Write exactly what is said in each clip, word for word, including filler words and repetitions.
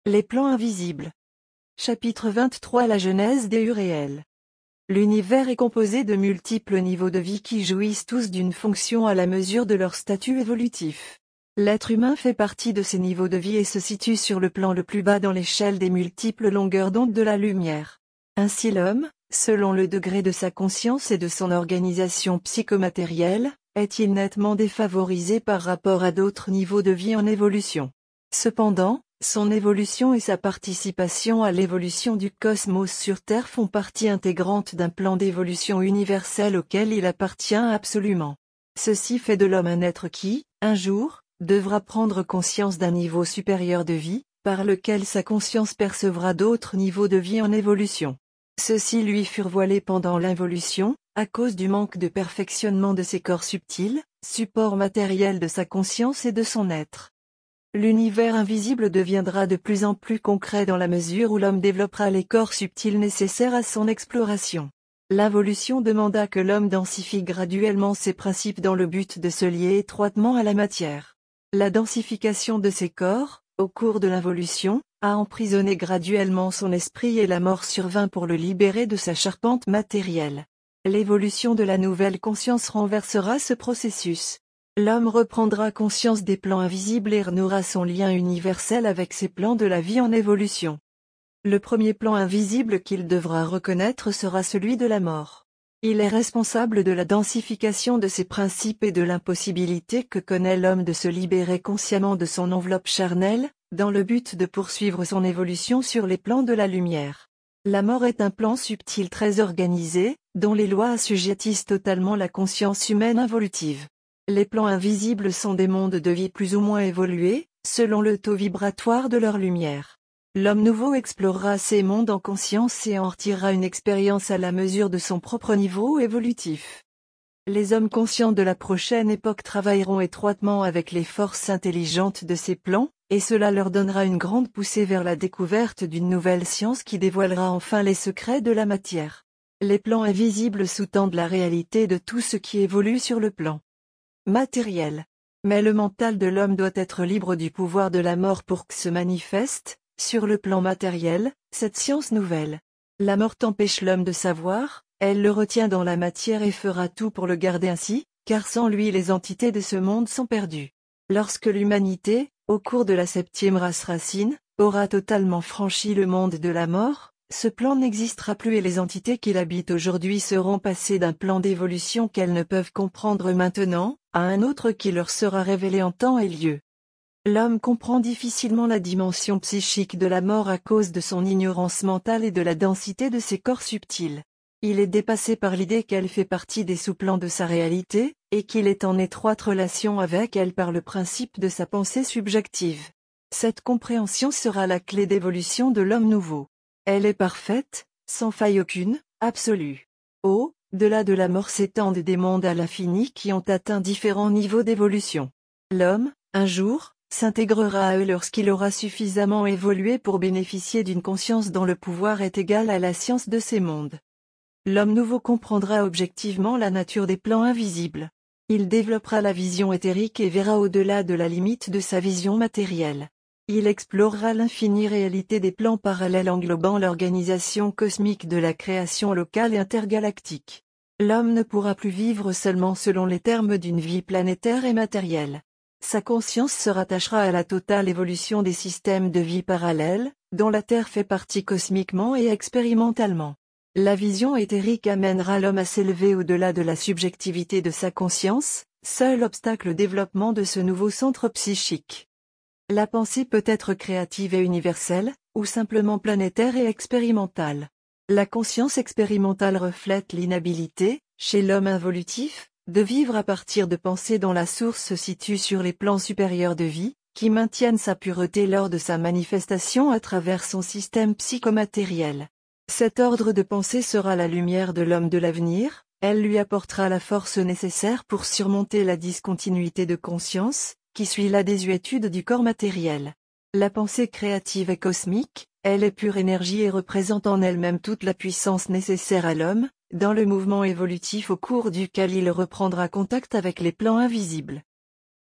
Les plans invisibles. Chapitre vingt-trois La genèse des Uréels. L'univers est composé de multiples niveaux de vie qui jouissent tous d'une fonction à la mesure de leur statut évolutif. L'être humain fait partie de ces niveaux de vie et se situe sur le plan le plus bas dans l'échelle des multiples longueurs d'onde de la lumière. Ainsi l'homme, selon le degré de sa conscience et de son organisation psychomatérielle, est-il nettement défavorisé par rapport à d'autres niveaux de vie en évolution. Cependant, son évolution et sa participation à l'évolution du cosmos sur Terre font partie intégrante d'un plan d'évolution universel auquel il appartient absolument. Ceci fait de l'homme un être qui, un jour, devra prendre conscience d'un niveau supérieur de vie, par lequel sa conscience percevra d'autres niveaux de vie en évolution. Ceux-ci lui furent voilés pendant l'involution, à cause du manque de perfectionnement de ses corps subtils, support matériel de sa conscience et de son être. L'univers invisible deviendra de plus en plus concret dans la mesure où l'homme développera les corps subtils nécessaires à son exploration. L'involution demanda que l'homme densifie graduellement ses principes dans le but de se lier étroitement à la matière. La densification de ses corps, au cours de l'involution, a emprisonné graduellement son esprit et la mort survint pour le libérer de sa charpente matérielle. L'évolution de la nouvelle conscience renversera ce processus. L'homme reprendra conscience des plans invisibles et renouera son lien universel avec ces plans de la vie en évolution. Le premier plan invisible qu'il devra reconnaître sera celui de la mort. Il est responsable de la densification de ses principes et de l'impossibilité que connaît l'homme de se libérer consciemment de son enveloppe charnelle, dans le but de poursuivre son évolution sur les plans de la lumière. La mort est un plan subtil très organisé, dont les lois assujettissent totalement la conscience humaine involutive. Les plans invisibles sont des mondes de vie plus ou moins évolués, selon le taux vibratoire de leur lumière. L'homme nouveau explorera ces mondes en conscience et en retirera une expérience à la mesure de son propre niveau évolutif. Les hommes conscients de la prochaine époque travailleront étroitement avec les forces intelligentes de ces plans, et cela leur donnera une grande poussée vers la découverte d'une nouvelle science qui dévoilera enfin les secrets de la matière. Les plans invisibles sous-tendent la réalité de tout ce qui évolue sur le plan matériel. Mais le mental de l'homme doit être libre du pouvoir de la mort pour que se manifeste, sur le plan matériel, cette science nouvelle. La mort empêche l'homme de savoir, elle le retient dans la matière et fera tout pour le garder ainsi, car sans lui les entités de ce monde sont perdues. Lorsque l'humanité, au cours de la septième race racine, aura totalement franchi le monde de la mort, ce plan n'existera plus et les entités qui l'habitent aujourd'hui seront passées d'un plan d'évolution qu'elles ne peuvent comprendre maintenant, à un autre qui leur sera révélé en temps et lieu. L'homme comprend difficilement la dimension psychique de la mort à cause de son ignorance mentale et de la densité de ses corps subtils. Il est dépassé par l'idée qu'elle fait partie des sous-plans de sa réalité, et qu'il est en étroite relation avec elle par le principe de sa pensée subjective. Cette compréhension sera la clé d'évolution de l'homme nouveau. Elle est parfaite, sans faille aucune, absolue. Au-delà de la mort s'étendent des mondes à l'infini qui ont atteint différents niveaux d'évolution. L'homme, un jour, s'intégrera à eux lorsqu'il aura suffisamment évolué pour bénéficier d'une conscience dont le pouvoir est égal à la science de ces mondes. L'homme nouveau comprendra objectivement la nature des plans invisibles. Il développera la vision éthérique et verra au-delà de la limite de sa vision matérielle. Il explorera l'infinie réalité des plans parallèles englobant l'organisation cosmique de la création locale et intergalactique. L'homme ne pourra plus vivre seulement selon les termes d'une vie planétaire et matérielle. Sa conscience se rattachera à la totale évolution des systèmes de vie parallèles, dont la Terre fait partie cosmiquement et expérimentalement. La vision éthérique amènera l'homme à s'élever au-delà de la subjectivité de sa conscience, seul obstacle au développement de ce nouveau centre psychique. La pensée peut être créative et universelle, ou simplement planétaire et expérimentale. La conscience expérimentale reflète l'inhabilité, chez l'homme involutif, de vivre à partir de pensées dont la source se situe sur les plans supérieurs de vie, qui maintiennent sa pureté lors de sa manifestation à travers son système psychomatériel. Cet ordre de pensée sera la lumière de l'homme de l'avenir, elle lui apportera la force nécessaire pour surmonter la discontinuité de conscience, qui suit la désuétude du corps matériel. La pensée créative est cosmique, elle est pure énergie et représente en elle-même toute la puissance nécessaire à l'homme, dans le mouvement évolutif au cours duquel il reprendra contact avec les plans invisibles.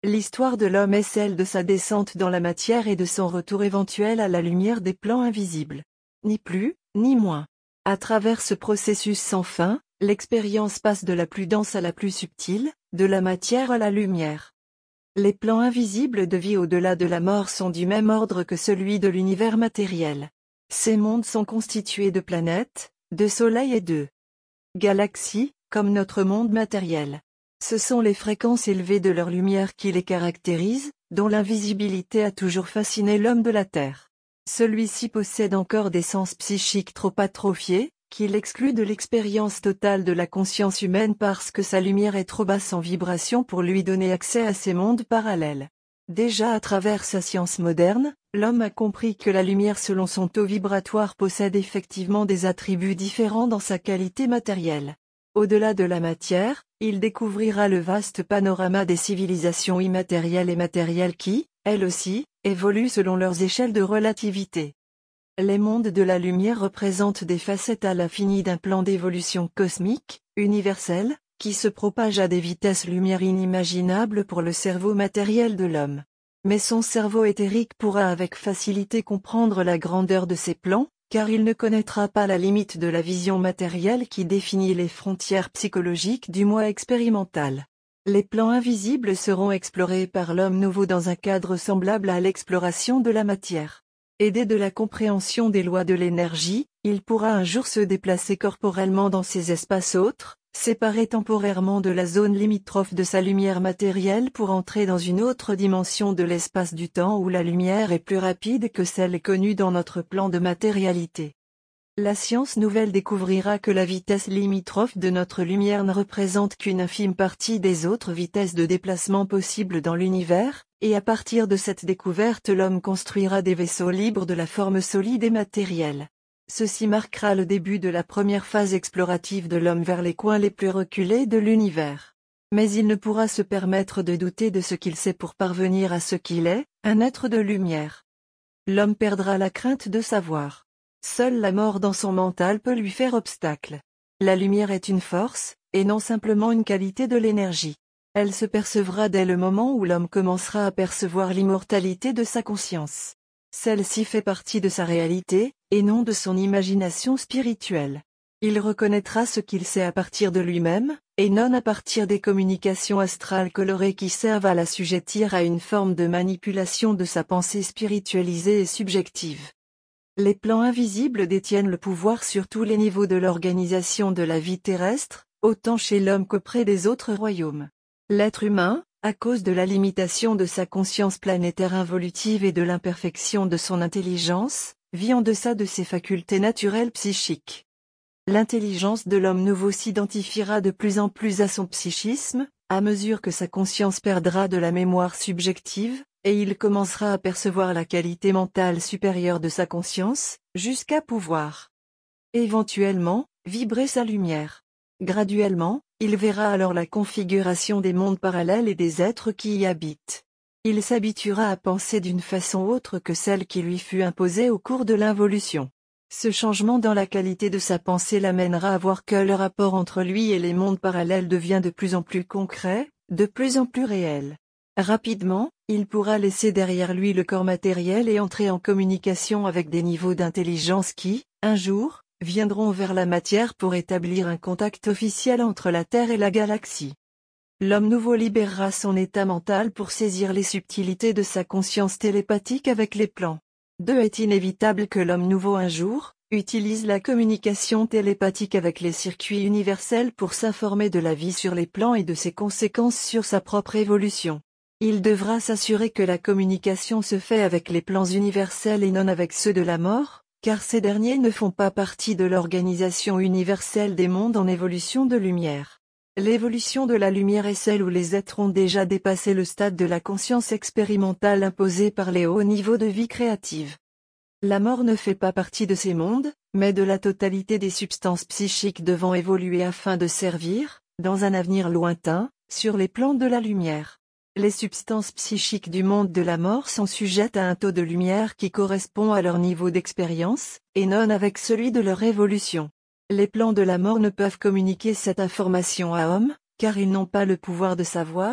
L'histoire de l'homme est celle de sa descente dans la matière et de son retour éventuel à la lumière des plans invisibles. Ni plus, ni moins. À travers ce processus sans fin, l'expérience passe de la plus dense à la plus subtile, de la matière à la lumière. Les plans invisibles de vie au-delà de la mort sont du même ordre que celui de l'univers matériel. Ces mondes sont constitués de planètes, de soleils et de galaxies, comme notre monde matériel. Ce sont les fréquences élevées de leur lumière qui les caractérisent, dont l'invisibilité a toujours fasciné l'homme de la Terre. Celui-ci possède encore des sens psychiques trop atrophiés, qui l'excluent de l'expérience totale de la conscience humaine parce que sa lumière est trop basse en vibration pour lui donner accès à ces mondes parallèles. Déjà à travers sa science moderne, l'homme a compris que la lumière selon son taux vibratoire possède effectivement des attributs différents dans sa qualité matérielle. Au-delà de la matière, il découvrira le vaste panorama des civilisations immatérielles et matérielles qui, elles aussi, évoluent selon leurs échelles de relativité. Les mondes de la lumière représentent des facettes à l'infini d'un plan d'évolution cosmique, universel, qui se propage à des vitesses lumière inimaginables pour le cerveau matériel de l'homme. Mais son cerveau éthérique pourra avec facilité comprendre la grandeur de ces plans, car il ne connaîtra pas la limite de la vision matérielle qui définit les frontières psychologiques du moi expérimental. Les plans invisibles seront explorés par l'homme nouveau dans un cadre semblable à l'exploration de la matière. Aidé de la compréhension des lois de l'énergie, il pourra un jour se déplacer corporellement dans ces espaces autres, séparés temporairement de la zone limitrophe de sa lumière matérielle pour entrer dans une autre dimension de l'espace du temps où la lumière est plus rapide que celle connue dans notre plan de matérialité. La science nouvelle découvrira que la vitesse limitrophe de notre lumière ne représente qu'une infime partie des autres vitesses de déplacement possibles dans l'univers, et à partir de cette découverte l'homme construira des vaisseaux libres de la forme solide et matérielle. Ceci marquera le début de la première phase explorative de l'homme vers les coins les plus reculés de l'univers. Mais il ne pourra se permettre de douter de ce qu'il sait pour parvenir à ce qu'il est, un être de lumière. L'homme perdra la crainte de savoir. Seule la mort dans son mental peut lui faire obstacle. La lumière est une force, et non simplement une qualité de l'énergie. Elle se percevra dès le moment où l'homme commencera à percevoir l'immortalité de sa conscience. Celle-ci fait partie de sa réalité, et non de son imagination spirituelle. Il reconnaîtra ce qu'il sait à partir de lui-même, et non à partir des communications astrales colorées qui servent à l'assujettir à une forme de manipulation de sa pensée spiritualisée et subjective. Les plans invisibles détiennent le pouvoir sur tous les niveaux de l'organisation de la vie terrestre, autant chez l'homme qu'auprès des autres royaumes. L'être humain, à cause de la limitation de sa conscience planétaire involutive et de l'imperfection de son intelligence, vit en deçà de ses facultés naturelles psychiques. L'intelligence de l'homme nouveau s'identifiera de plus en plus à son psychisme, à mesure que sa conscience perdra de la mémoire subjective, et il commencera à percevoir la qualité mentale supérieure de sa conscience, jusqu'à pouvoir, éventuellement, vibrer sa lumière. Graduellement, il verra alors la configuration des mondes parallèles et des êtres qui y habitent. Il s'habituera à penser d'une façon autre que celle qui lui fut imposée au cours de l'involution. Ce changement dans la qualité de sa pensée l'amènera à voir que le rapport entre lui et les mondes parallèles devient de plus en plus concret, de plus en plus réel. Rapidement, il pourra laisser derrière lui le corps matériel et entrer en communication avec des niveaux d'intelligence qui, un jour, viendront vers la matière pour établir un contact officiel entre la Terre et la galaxie. L'homme nouveau libérera son état mental pour saisir les subtilités de sa conscience télépathique avec les plans. Deux est inévitable que l'homme nouveau un jour, utilise la communication télépathique avec les circuits universels pour s'informer de la vie sur les plans et de ses conséquences sur sa propre évolution. Il devra s'assurer que la communication se fait avec les plans universels et non avec ceux de la mort, car ces derniers ne font pas partie de l'organisation universelle des mondes en évolution de lumière. L'évolution de la lumière est celle où les êtres ont déjà dépassé le stade de la conscience expérimentale imposée par les hauts niveaux de vie créative. La mort ne fait pas partie de ces mondes, mais de la totalité des substances psychiques devant évoluer afin de servir, dans un avenir lointain, sur les plans de la lumière. Les substances psychiques du monde de la mort sont sujettes à un taux de lumière qui correspond à leur niveau d'expérience, et non avec celui de leur évolution. Les plans de la mort ne peuvent communiquer cette information à homme, car ils n'ont pas le pouvoir de savoir,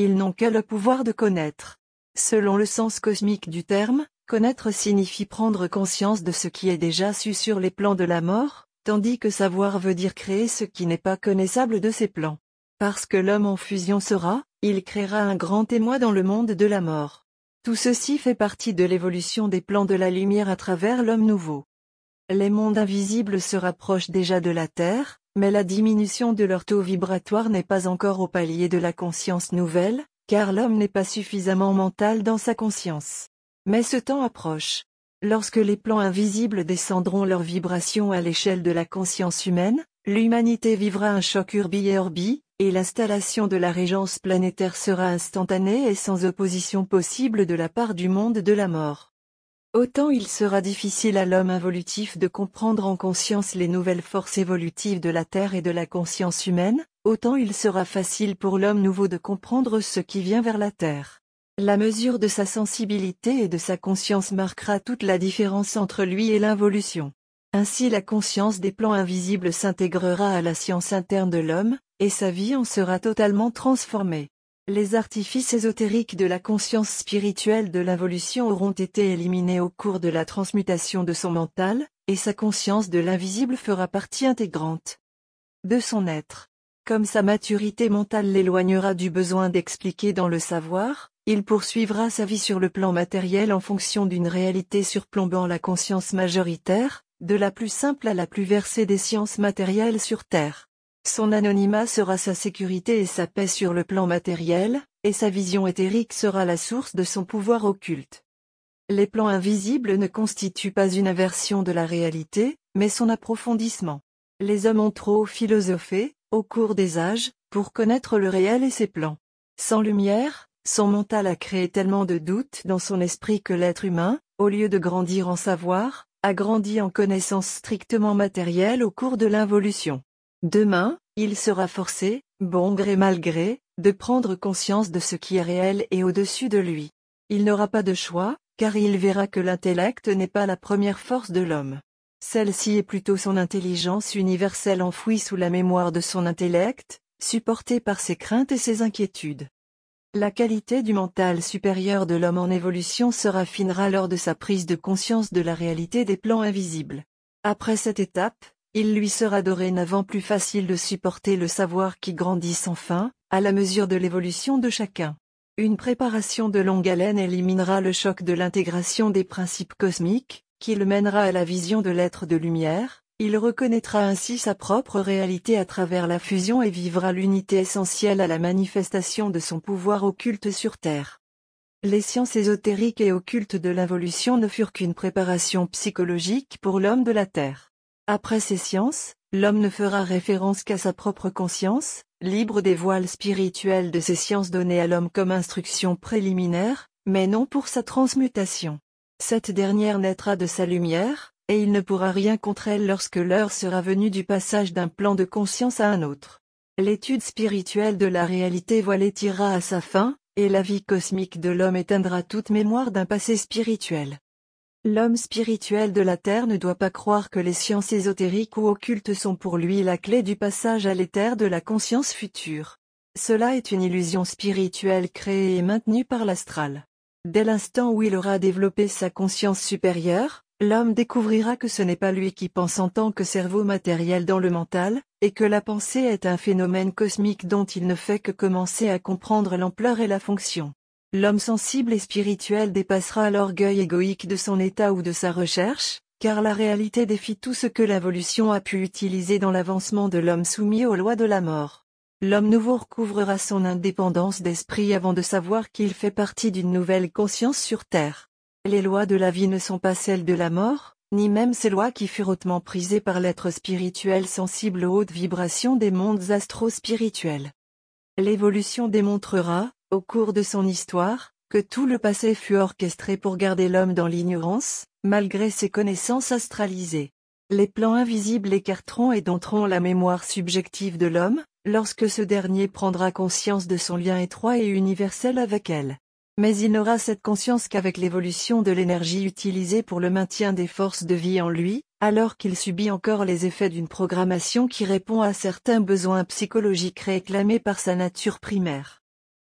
Ils n'ont que le pouvoir de connaître. Selon le sens cosmique du terme, connaître signifie prendre conscience de ce qui est déjà su sur les plans de la mort, tandis que savoir veut dire créer ce qui n'est pas connaissable de ces plans. Parce que l'homme en fusion sera, il créera un grand témoin dans le monde de la mort. Tout ceci fait partie de l'évolution des plans de la lumière à travers l'homme nouveau. Les mondes invisibles se rapprochent déjà de la Terre, mais la diminution de leur taux vibratoire n'est pas encore au palier de la conscience nouvelle, car l'homme n'est pas suffisamment mental dans sa conscience. Mais ce temps approche. Lorsque les plans invisibles descendront leurs vibrations à l'échelle de la conscience humaine, l'humanité vivra un choc urbi et orbi, et l'installation de la régence planétaire sera instantanée et sans opposition possible de la part du monde de la mort. Autant il sera difficile à l'homme involutif de comprendre en conscience les nouvelles forces évolutives de la Terre et de la conscience humaine, autant il sera facile pour l'homme nouveau de comprendre ce qui vient vers la Terre. La mesure de sa sensibilité et de sa conscience marquera toute la différence entre lui et l'involution. Ainsi la conscience des plans invisibles s'intégrera à la science interne de l'homme, et sa vie en sera totalement transformée. Les artifices ésotériques de la conscience spirituelle de l'involution auront été éliminés au cours de la transmutation de son mental, et sa conscience de l'invisible fera partie intégrante de son être. Comme sa maturité mentale l'éloignera du besoin d'expliquer dans le savoir, il poursuivra sa vie sur le plan matériel en fonction d'une réalité surplombant la conscience majoritaire, de la plus simple à la plus versée des sciences matérielles sur Terre. Son anonymat sera sa sécurité et sa paix sur le plan matériel, et sa vision éthérique sera la source de son pouvoir occulte. Les plans invisibles ne constituent pas une inversion de la réalité, mais son approfondissement. Les hommes ont trop philosophé, au cours des âges, pour connaître le réel et ses plans. Sans lumière, son mental a créé tellement de doutes dans son esprit que l'être humain, au lieu de grandir en savoir, a grandi en connaissances strictement matérielles au cours de l'involution. Demain, il sera forcé, bon gré mal gré, de prendre conscience de ce qui est réel et au-dessus de lui. Il n'aura pas de choix, car il verra que l'intellect n'est pas la première force de l'homme. Celle-ci est plutôt son intelligence universelle enfouie sous la mémoire de son intellect, supportée par ses craintes et ses inquiétudes. La qualité du mental supérieur de l'homme en évolution se raffinera lors de sa prise de conscience de la réalité des plans invisibles. Après cette étape, il lui sera dorénavant plus facile de supporter le savoir qui grandit sans fin, à la mesure de l'évolution de chacun. Une préparation de longue haleine éliminera le choc de l'intégration des principes cosmiques, qui le mènera à la vision de l'être de lumière. Il reconnaîtra ainsi sa propre réalité à travers la fusion et vivra l'unité essentielle à la manifestation de son pouvoir occulte sur Terre. Les sciences ésotériques et occultes de l'involution ne furent qu'une préparation psychologique pour l'homme de la Terre. Après ces sciences, l'homme ne fera référence qu'à sa propre conscience, libre des voiles spirituels de ces sciences données à l'homme comme instruction préliminaire, mais non pour sa transmutation. Cette dernière naîtra de sa lumière, et il ne pourra rien contre elle lorsque l'heure sera venue du passage d'un plan de conscience à un autre. L'étude spirituelle de la réalité voilée tirera à sa fin, et la vie cosmique de l'homme éteindra toute mémoire d'un passé spirituel. L'homme spirituel de la Terre ne doit pas croire que les sciences ésotériques ou occultes sont pour lui la clé du passage à l'éther de la conscience future. Cela est une illusion spirituelle créée et maintenue par l'astral. Dès l'instant où il aura développé sa conscience supérieure, l'homme découvrira que ce n'est pas lui qui pense en tant que cerveau matériel dans le mental, et que la pensée est un phénomène cosmique dont il ne fait que commencer à comprendre l'ampleur et la fonction. L'homme sensible et spirituel dépassera l'orgueil égoïque de son état ou de sa recherche, car la réalité défie tout ce que l'évolution a pu utiliser dans l'avancement de l'homme soumis aux lois de la mort. L'homme nouveau recouvrera son indépendance d'esprit avant de savoir qu'il fait partie d'une nouvelle conscience sur Terre. Les lois de la vie ne sont pas celles de la mort, ni même ces lois qui furent hautement prisées par l'être spirituel sensible aux hautes vibrations des mondes astro-spirituels. L'évolution démontrera, au cours de son histoire, que tout le passé fut orchestré pour garder l'homme dans l'ignorance, malgré ses connaissances astralisées. Les plans invisibles écarteront et dompteront la mémoire subjective de l'homme, lorsque ce dernier prendra conscience de son lien étroit et universel avec elle. Mais il n'aura cette conscience qu'avec l'évolution de l'énergie utilisée pour le maintien des forces de vie en lui, alors qu'il subit encore les effets d'une programmation qui répond à certains besoins psychologiques réclamés par sa nature primaire.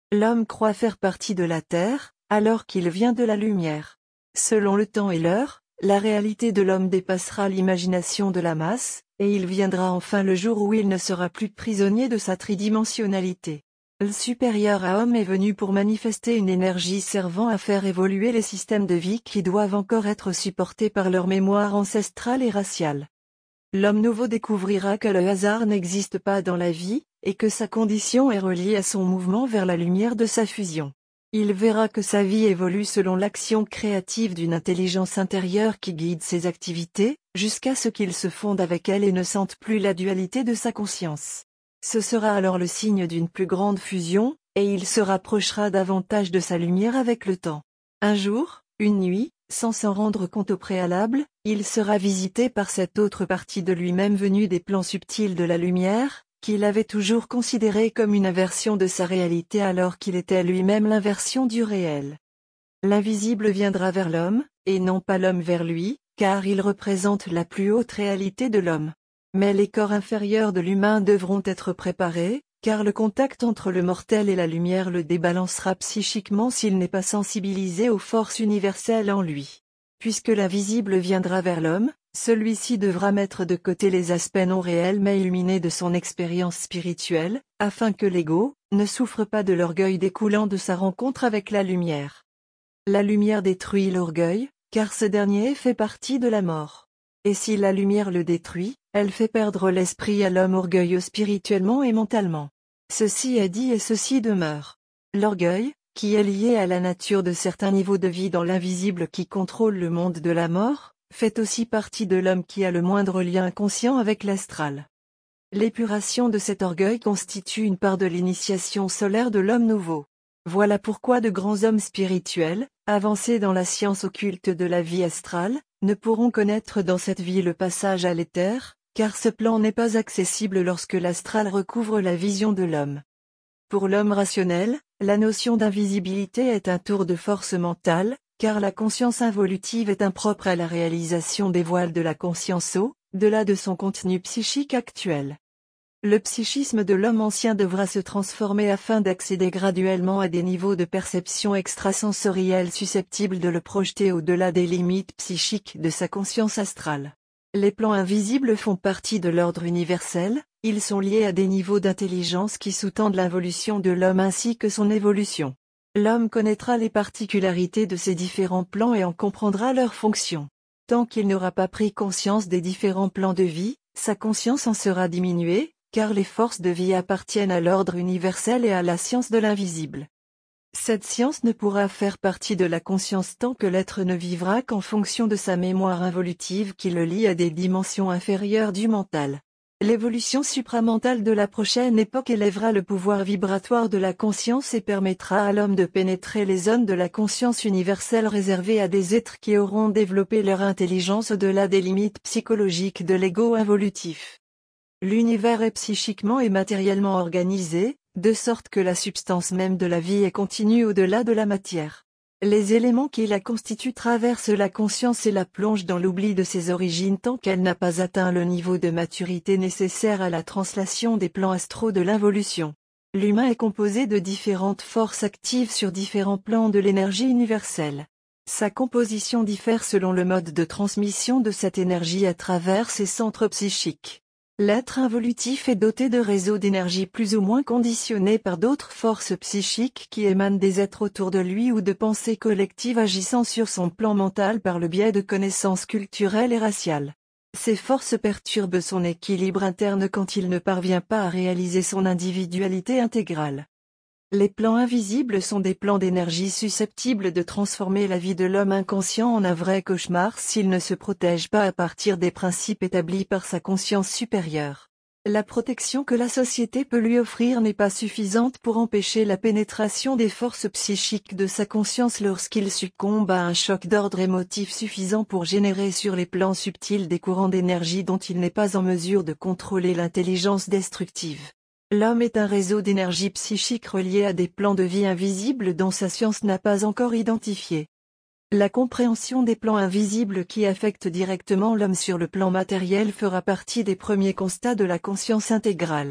L'homme croit faire partie de la terre, alors qu'il vient de la lumière. Selon le temps et l'heure, la réalité de l'homme dépassera l'imagination de la masse, et il viendra enfin le jour où il ne sera plus prisonnier de sa tridimensionnalité. Le supérieur à homme est venu pour manifester une énergie servant à faire évoluer les systèmes de vie qui doivent encore être supportés par leur mémoire ancestrale et raciale. L'homme nouveau découvrira que le hasard n'existe pas dans la vie, et que sa condition est reliée à son mouvement vers la lumière de sa fusion. Il verra que sa vie évolue selon l'action créative d'une intelligence intérieure qui guide ses activités, jusqu'à ce qu'il se fonde avec elle et ne sente plus la dualité de sa conscience. Ce sera alors le signe d'une plus grande fusion, et il se rapprochera davantage de sa lumière avec le temps. Un jour, une nuit, sans s'en rendre compte au préalable, il sera visité par cette autre partie de lui-même venue des plans subtils de la lumière, qu'il avait toujours considérée comme une inversion de sa réalité alors qu'il était lui-même l'inversion du réel. L'invisible viendra vers l'homme, et non pas l'homme vers lui, car il représente la plus haute réalité de l'homme. Mais les corps inférieurs de l'humain devront être préparés, car le contact entre le mortel et la lumière le débalancera psychiquement s'il n'est pas sensibilisé aux forces universelles en lui. Puisque l'invisible viendra vers l'homme, celui-ci devra mettre de côté les aspects non réels mais illuminés de son expérience spirituelle, afin que l'ego ne souffre pas de l'orgueil découlant de sa rencontre avec la lumière. La lumière détruit l'orgueil, car ce dernier fait partie de la mort. Et si la lumière le détruit, elle fait perdre l'esprit à l'homme orgueilleux spirituellement et mentalement. Ceci est dit et ceci demeure. L'orgueil, qui est lié à la nature de certains niveaux de vie dans l'invisible qui contrôle le monde de la mort, fait aussi partie de l'homme qui a le moindre lien inconscient avec l'astral. L'épuration de cet orgueil constitue une part de l'initiation solaire de l'homme nouveau. Voilà pourquoi de grands hommes spirituels, avancés dans la science occulte de la vie astrale, ne pourront connaître dans cette vie le passage à l'éther, car ce plan n'est pas accessible lorsque l'astral recouvre la vision de l'homme. Pour l'homme rationnel, la notion d'invisibilité est un tour de force mentale, car la conscience involutive est impropre à la réalisation des voiles de la conscience au-delà de son contenu psychique actuel. Le psychisme de l'homme ancien devra se transformer afin d'accéder graduellement à des niveaux de perception extrasensorielle susceptibles de le projeter au-delà des limites psychiques de sa conscience astrale. Les plans invisibles font partie de l'ordre universel, ils sont liés à des niveaux d'intelligence qui sous-tendent l'involution de l'homme ainsi que son évolution. L'homme connaîtra les particularités de ces différents plans et en comprendra leurs fonctions. Tant qu'il n'aura pas pris conscience des différents plans de vie, sa conscience en sera diminuée, car les forces de vie appartiennent à l'ordre universel et à la science de l'invisible. Cette science ne pourra faire partie de la conscience tant que l'être ne vivra qu'en fonction de sa mémoire involutive qui le lie à des dimensions inférieures du mental. L'évolution supramentale de la prochaine époque élèvera le pouvoir vibratoire de la conscience et permettra à l'homme de pénétrer les zones de la conscience universelle réservées à des êtres qui auront développé leur intelligence au-delà des limites psychologiques de l'ego involutif. L'univers est psychiquement et matériellement organisé, de sorte que la substance même de la vie est continue au-delà de la matière. Les éléments qui la constituent traversent la conscience et la plongent dans l'oubli de ses origines tant qu'elle n'a pas atteint le niveau de maturité nécessaire à la translation des plans astraux de l'involution. L'humain est composé de différentes forces actives sur différents plans de l'énergie universelle. Sa composition diffère selon le mode de transmission de cette énergie à travers ses centres psychiques. L'être involutif est doté de réseaux d'énergie plus ou moins conditionnés par d'autres forces psychiques qui émanent des êtres autour de lui ou de pensées collectives agissant sur son plan mental par le biais de connaissances culturelles et raciales. Ces forces perturbent son équilibre interne quand il ne parvient pas à réaliser son individualité intégrale. Les plans invisibles sont des plans d'énergie susceptibles de transformer la vie de l'homme inconscient en un vrai cauchemar s'il ne se protège pas à partir des principes établis par sa conscience supérieure. La protection que la société peut lui offrir n'est pas suffisante pour empêcher la pénétration des forces psychiques de sa conscience lorsqu'il succombe à un choc d'ordre émotif suffisant pour générer sur les plans subtils des courants d'énergie dont il n'est pas en mesure de contrôler l'intelligence destructive. L'homme est un réseau d'énergie psychique relié à des plans de vie invisibles dont sa science n'a pas encore identifié. La compréhension des plans invisibles qui affectent directement l'homme sur le plan matériel fera partie des premiers constats de la conscience intégrale.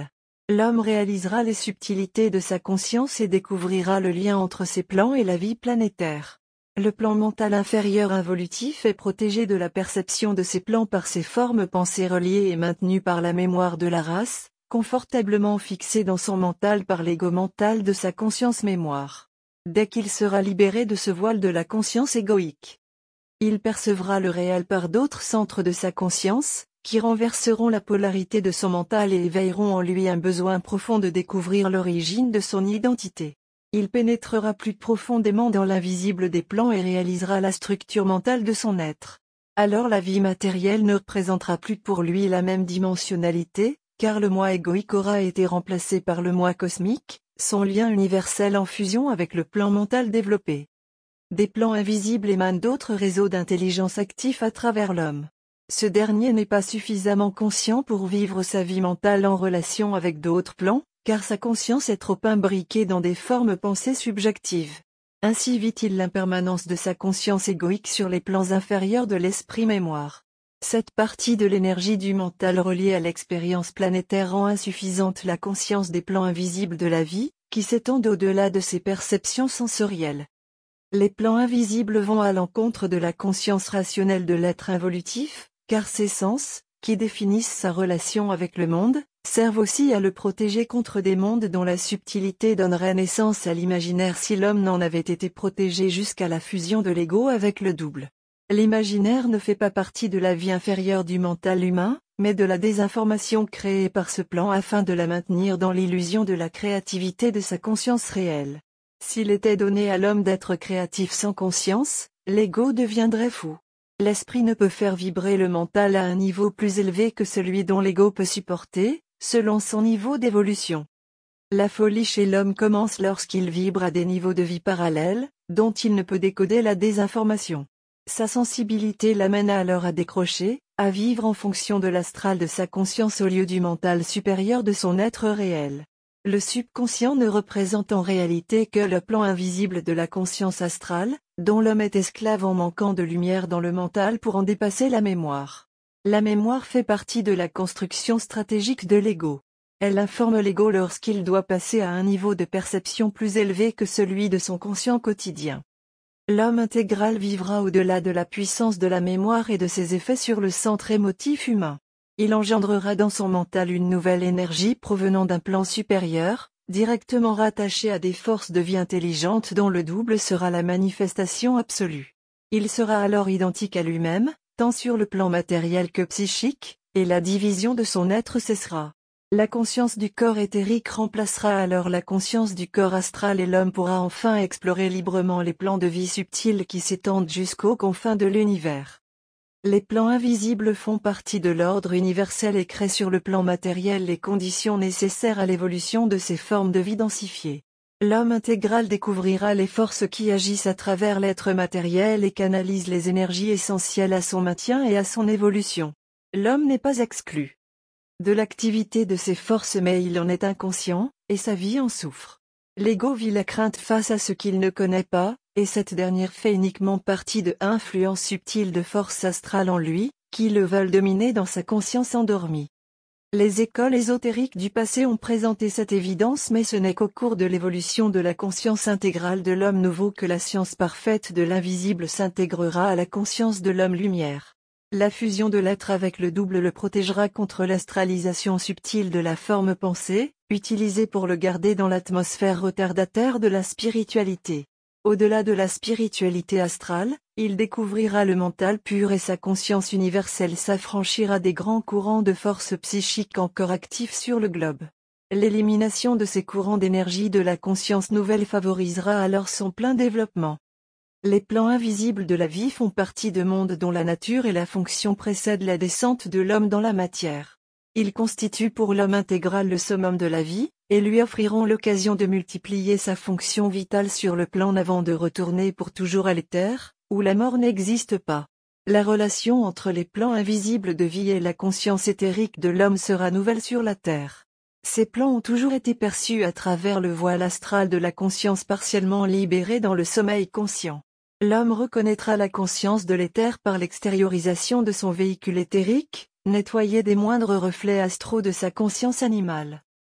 L'homme réalisera les subtilités de sa conscience et découvrira le lien entre ces plans et la vie planétaire. Le plan mental inférieur involutif est protégé de la perception de ces plans par ses formes pensées reliées et maintenues par la mémoire de la race, confortablement fixées dans son mental par l'ego mental de sa conscience mémoire. Dès qu'il sera libéré de ce voile de la conscience égoïque, il percevra le réel par d'autres centres de sa conscience, qui renverseront la polarité de son mental et éveilleront en lui un besoin profond de découvrir l'origine de son identité. Il pénétrera plus profondément dans l'invisible des plans et réalisera la structure mentale de son être. Alors la vie matérielle ne représentera plus pour lui la même dimensionnalité, car le moi égoïque aura été remplacé par le moi cosmique, son lien universel en fusion avec le plan mental développé. Des plans invisibles émanent d'autres réseaux d'intelligence actifs à travers l'homme. Ce dernier n'est pas suffisamment conscient pour vivre sa vie mentale en relation avec d'autres plans, car sa conscience est trop imbriquée dans des formes pensées subjectives. Ainsi vit-il l'impermanence de sa conscience égoïque sur les plans inférieurs de l'esprit mémoire. Cette partie de l'énergie du mental reliée à l'expérience planétaire rend insuffisante la conscience des plans invisibles de la vie, qui s'étendent au-delà de ses perceptions sensorielles. Les plans invisibles vont à l'encontre de la conscience rationnelle de l'être involutif, car ces sens, qui définissent sa relation avec le monde, servent aussi à le protéger contre des mondes dont la subtilité donnerait naissance à l'imaginaire si l'homme n'en avait été protégé jusqu'à la fusion de l'ego avec le double. L'imaginaire ne fait pas partie de la vie inférieure du mental humain, mais de la désinformation créée par ce plan afin de la maintenir dans l'illusion de la créativité de sa conscience réelle. S'il était donné à l'homme d'être créatif sans conscience, l'ego deviendrait fou. L'esprit ne peut faire vibrer le mental à un niveau plus élevé que celui dont l'ego peut supporter, selon son niveau d'évolution. La folie chez l'homme commence lorsqu'il vibre à des niveaux de vie parallèles, dont il ne peut décoder la désinformation. Sa sensibilité l'amène alors à décrocher, à vivre en fonction de l'astral de sa conscience au lieu du mental supérieur de son être réel. Le subconscient ne représente en réalité que le plan invisible de la conscience astrale, dont l'homme est esclave en manquant de lumière dans le mental pour en dépasser la mémoire. La mémoire fait partie de la construction stratégique de l'ego. Elle informe l'ego lorsqu'il doit passer à un niveau de perception plus élevé que celui de son conscient quotidien. L'homme intégral vivra au-delà de la puissance de la mémoire et de ses effets sur le centre émotif humain. Il engendrera dans son mental une nouvelle énergie provenant d'un plan supérieur, directement rattaché à des forces de vie intelligentes dont le double sera la manifestation absolue. Il sera alors identique à lui-même, tant sur le plan matériel que psychique, et la division de son être cessera. La conscience du corps éthérique remplacera alors la conscience du corps astral et l'homme pourra enfin explorer librement les plans de vie subtils qui s'étendent jusqu'aux confins de l'univers. Les plans invisibles font partie de l'ordre universel et créent sur le plan matériel les conditions nécessaires à l'évolution de ces formes de vie densifiées. L'homme intégral découvrira les forces qui agissent à travers l'être matériel et canalisent les énergies essentielles à son maintien et à son évolution. L'homme n'est pas exclu de l'activité de ces forces mais il en est inconscient, et sa vie en souffre. L'ego vit la crainte face à ce qu'il ne connaît pas, et cette dernière fait uniquement partie de influences subtiles de forces astrales en lui, qui le veulent dominer dans sa conscience endormie. Les écoles ésotériques du passé ont présenté cette évidence mais ce n'est qu'au cours de l'évolution de la conscience intégrale de l'homme nouveau que la science parfaite de l'invisible s'intégrera à la conscience de l'homme lumière. La fusion de l'être avec le double le protégera contre l'astralisation subtile de la forme pensée, utilisée pour le garder dans l'atmosphère retardataire de la spiritualité. Au-delà de la spiritualité astrale, il découvrira le mental pur et sa conscience universelle s'affranchira des grands courants de force psychique encore actifs sur le globe. L'élimination de ces courants d'énergie de la conscience nouvelle favorisera alors son plein développement. Les plans invisibles de la vie font partie de mondes dont la nature et la fonction précèdent la descente de l'homme dans la matière. Ils constituent pour l'homme intégral le summum de la vie, et lui offriront l'occasion de multiplier sa fonction vitale sur le plan avant de retourner pour toujours à l'éther, où la mort n'existe pas. La relation entre les plans invisibles de vie et la conscience éthérique de l'homme sera nouvelle sur la terre. Ces plans ont toujours été perçus à travers le voile astral de la conscience partiellement libérée dans le sommeil conscient. L'homme reconnaîtra la conscience de l'éther par l'extériorisation de son véhicule éthérique, nettoyé des moindres reflets astraux de sa conscience animale.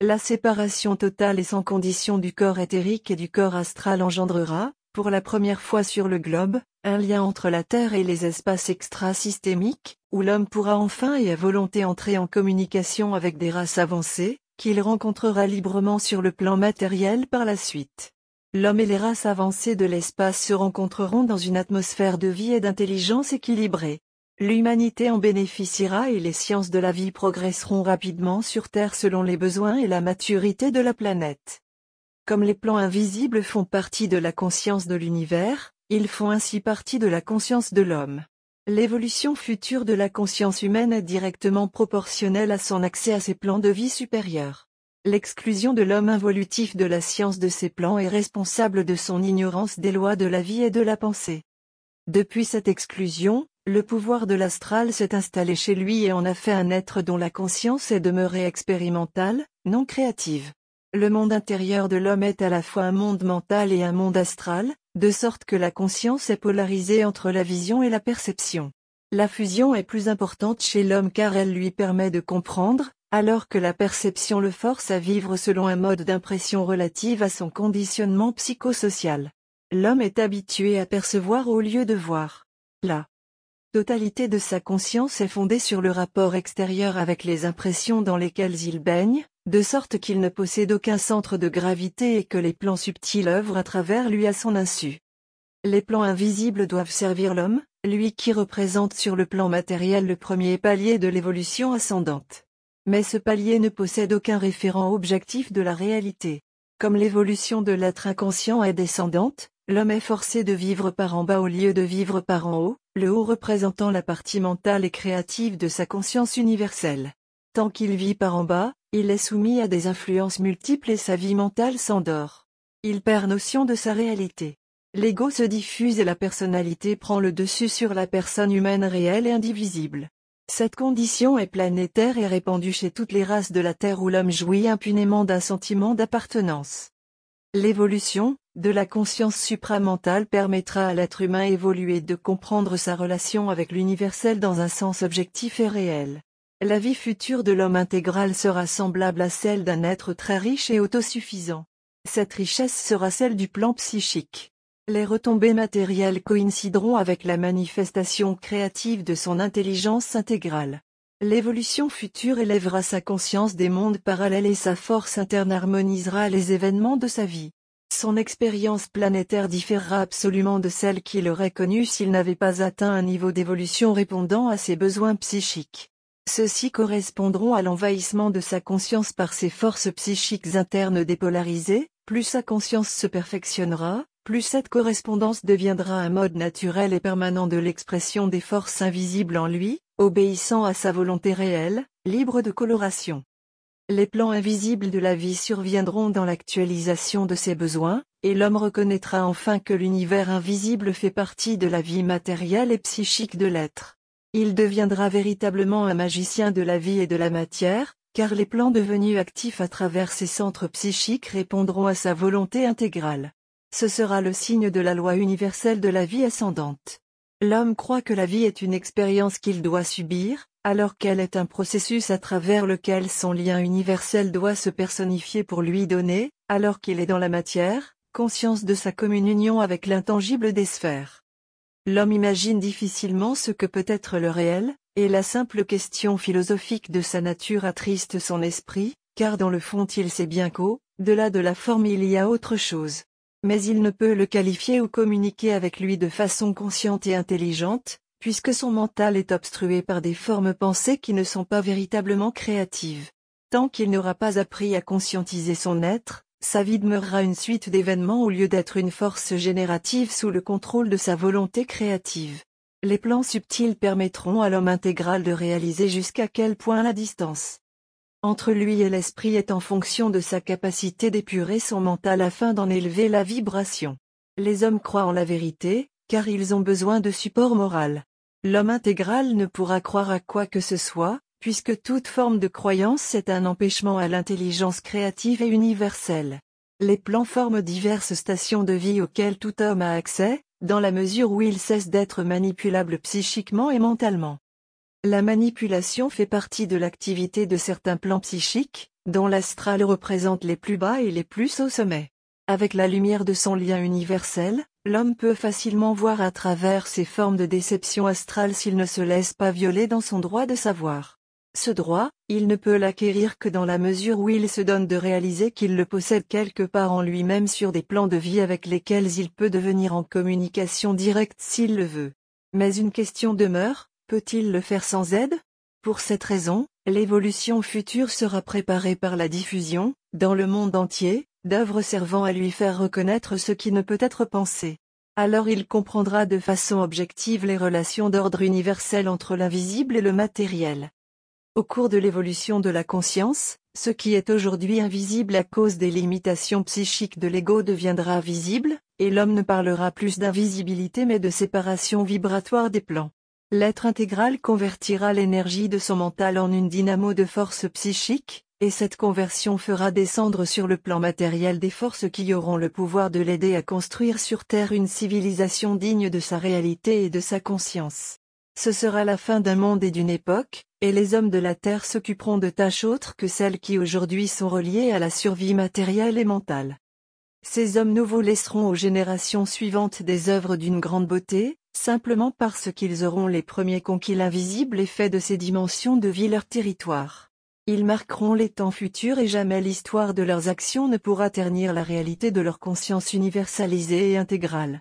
La séparation totale et sans condition du corps éthérique et du corps astral engendrera, pour la première fois sur le globe, un lien entre la Terre et les espaces extrasystémiques, où l'homme pourra enfin et à volonté entrer en communication avec des races avancées, qu'il rencontrera librement sur le plan matériel par la suite. L'homme et les races avancées de l'espace se rencontreront dans une atmosphère de vie et d'intelligence équilibrée. L'humanité en bénéficiera et les sciences de la vie progresseront rapidement sur Terre selon les besoins et la maturité de la planète. Comme les plans invisibles font partie de la conscience de l'univers, ils font ainsi partie de la conscience de l'homme. L'évolution future de la conscience humaine est directement proportionnelle à son accès à ces plans de vie supérieurs. L'exclusion de l'homme involutif de la science de ces plans est responsable de son ignorance des lois de la vie et de la pensée. Depuis cette exclusion, le pouvoir de l'astral s'est installé chez lui et en a fait un être dont la conscience est demeurée expérimentale, non créative. Le monde intérieur de l'homme est à la fois un monde mental et un monde astral, de sorte que la conscience est polarisée entre la vision et la perception. La fusion est plus importante chez l'homme car elle lui permet de comprendre, alors que la perception le force à vivre selon un mode d'impression relative à son conditionnement psychosocial. L'homme est habitué à percevoir au lieu de voir. La totalité de sa conscience est fondée sur le rapport extérieur avec les impressions dans lesquelles il baigne, de sorte qu'il ne possède aucun centre de gravité et que les plans subtils œuvrent à travers lui à son insu. Les plans invisibles doivent servir l'homme, lui qui représente sur le plan matériel le premier palier de l'évolution ascendante. Mais ce palier ne possède aucun référent objectif de la réalité. Comme l'évolution de l'être inconscient est descendante, l'homme est forcé de vivre par en bas au lieu de vivre par en haut, le haut représentant la partie mentale et créative de sa conscience universelle. Tant qu'il vit par en bas, il est soumis à des influences multiples et sa vie mentale s'endort. Il perd notion de sa réalité. L'ego se diffuse et la personnalité prend le dessus sur la personne humaine réelle et indivisible. Cette condition est planétaire et répandue chez toutes les races de la Terre où l'homme jouit impunément d'un sentiment d'appartenance. L'évolution de la conscience supramentale permettra à l'être humain évolué de comprendre sa relation avec l'universel dans un sens objectif et réel. La vie future de l'homme intégral sera semblable à celle d'un être très riche et autosuffisant. Cette richesse sera celle du plan psychique. Les retombées matérielles coïncideront avec la manifestation créative de son intelligence intégrale. L'évolution future élèvera sa conscience des mondes parallèles et sa force interne harmonisera les événements de sa vie. Son expérience planétaire différera absolument de celle qu'il aurait connue s'il n'avait pas atteint un niveau d'évolution répondant à ses besoins psychiques. Ceux-ci correspondront à l'envahissement de sa conscience par ses forces psychiques internes dépolarisées. Plus sa conscience se perfectionnera, plus cette correspondance deviendra un mode naturel et permanent de l'expression des forces invisibles en lui, obéissant à sa volonté réelle, libre de coloration. Les plans invisibles de la vie surviendront dans l'actualisation de ses besoins, et l'homme reconnaîtra enfin que l'univers invisible fait partie de la vie matérielle et psychique de l'être. Il deviendra véritablement un magicien de la vie et de la matière, car les plans devenus actifs à travers ses centres psychiques répondront à sa volonté intégrale. Ce sera le signe de la loi universelle de la vie ascendante. L'homme croit que la vie est une expérience qu'il doit subir, alors qu'elle est un processus à travers lequel son lien universel doit se personnifier pour lui donner, alors qu'il est dans la matière, conscience de sa commune union avec l'intangible des sphères. L'homme imagine difficilement ce que peut être le réel, et la simple question philosophique de sa nature attriste son esprit, car dans le fond il sait bien qu'au-delà de la forme il y a autre chose. Mais il ne peut le qualifier ou communiquer avec lui de façon consciente et intelligente, puisque son mental est obstrué par des formes pensées qui ne sont pas véritablement créatives. Tant qu'il n'aura pas appris à conscientiser son être, sa vie demeurera une suite d'événements au lieu d'être une force générative sous le contrôle de sa volonté créative. Les plans subtils permettront à l'homme intégral de réaliser jusqu'à quel point la distance entre lui et l'esprit est en fonction de sa capacité d'épurer son mental afin d'en élever la vibration. Les hommes croient en la vérité, car ils ont besoin de support moral. L'homme intégral ne pourra croire à quoi que ce soit, puisque toute forme de croyance est un empêchement à l'intelligence créative et universelle. Les plans forment diverses stations de vie auxquelles tout homme a accès, dans la mesure où il cesse d'être manipulable psychiquement et mentalement. La manipulation fait partie de l'activité de certains plans psychiques, dont l'astral représente les plus bas et les plus hauts sommets. Avec la lumière de son lien universel, l'homme peut facilement voir à travers ces formes de déception astrale s'il ne se laisse pas violer dans son droit de savoir. Ce droit, il ne peut l'acquérir que dans la mesure où il se donne de réaliser qu'il le possède quelque part en lui-même sur des plans de vie avec lesquels il peut devenir en communication directe s'il le veut. Mais une question demeure, peut-il le faire sans aide? Pour cette raison, l'évolution future sera préparée par la diffusion, dans le monde entier, d'œuvres servant à lui faire reconnaître ce qui ne peut être pensé. Alors il comprendra de façon objective les relations d'ordre universel entre l'invisible et le matériel. Au cours de l'évolution de la conscience, ce qui est aujourd'hui invisible à cause des limitations psychiques de l'ego deviendra visible, et l'homme ne parlera plus d'invisibilité mais de séparation vibratoire des plans. L'être intégral convertira l'énergie de son mental en une dynamo de force psychique, et cette conversion fera descendre sur le plan matériel des forces qui auront le pouvoir de l'aider à construire sur Terre une civilisation digne de sa réalité et de sa conscience. Ce sera la fin d'un monde et d'une époque, et les hommes de la Terre s'occuperont de tâches autres que celles qui aujourd'hui sont reliées à la survie matérielle et mentale. Ces hommes nouveaux laisseront aux générations suivantes des œuvres d'une grande beauté, simplement parce qu'ils auront les premiers conquis l'invisible et fait de ces dimensions de vie leur territoire. Ils marqueront les temps futurs et jamais l'histoire de leurs actions ne pourra ternir la réalité de leur conscience universalisée et intégrale.